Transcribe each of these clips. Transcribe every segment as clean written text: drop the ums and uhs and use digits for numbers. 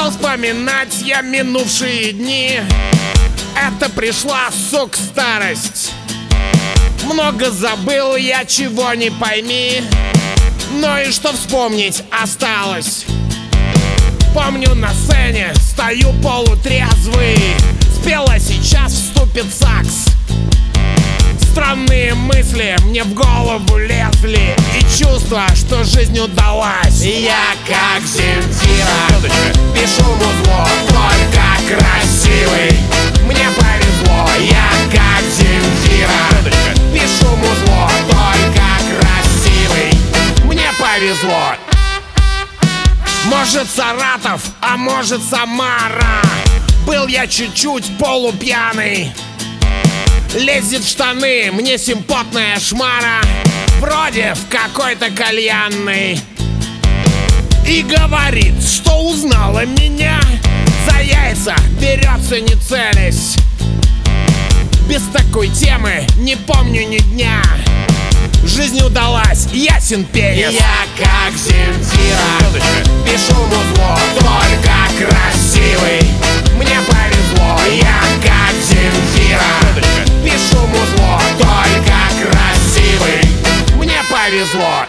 Стал вспоминать я минувшие дни. Это пришла, сука, старость. Много забыл я, чего не пойми. Но и что вспомнить осталось. Помню, на сцене стою полутрезвый. Спела сейчас вступит сакс. Странные мысли мне в голову лезли. И чувство, что жизнь удалась. Я как Земфира, пишу музло, только красивый. Мне повезло, я как Земфира, пишу музло, только красивый. Мне повезло. Может, Саратов, а может, Самара. Был я чуть-чуть полупьяный. Лезет в штаны мне симпотная шмара, вроде в какой-то кальянной. И говорит, что узнала меня. За яйца берется не целясь. Без такой темы не помню ни дня. Жизнь удалась, ясен пенис. Я как Земфира, пишу музло, только красивый. Мне повезло, я как Земфира, пишу музло, только красивый. Мне повезло.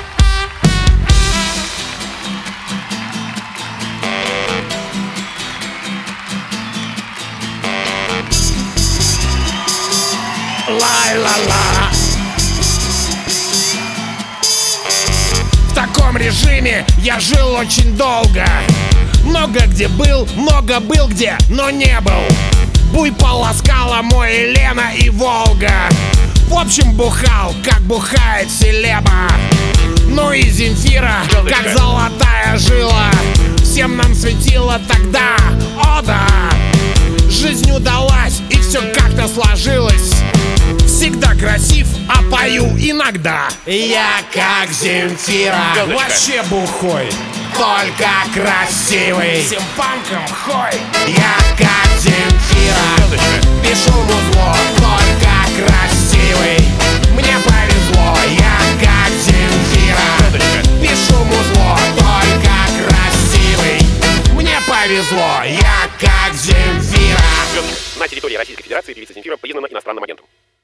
Лай-ла-ла. В таком режиме я жил очень долго. Много где был, много был где, но не был. Буй полоскала мой Лена и Волга. В общем, бухал, как бухает селеба. Ну и Земфира, как золотая жила. Всем нам светило тогда, о да. Жизнь удалась, и все как-то сложилось. Всегда красив, а пою иногда. Я как Земфира, вообще бухой, только красивый. Всем панкам хой. Я как Земфира, пишу музло, только красивый. Мне повезло, я как Земфира, пишу музло, только красивый. Мне повезло, я как Земфира. На территории Российской Федерации певица Земфира признана иностранным агентом.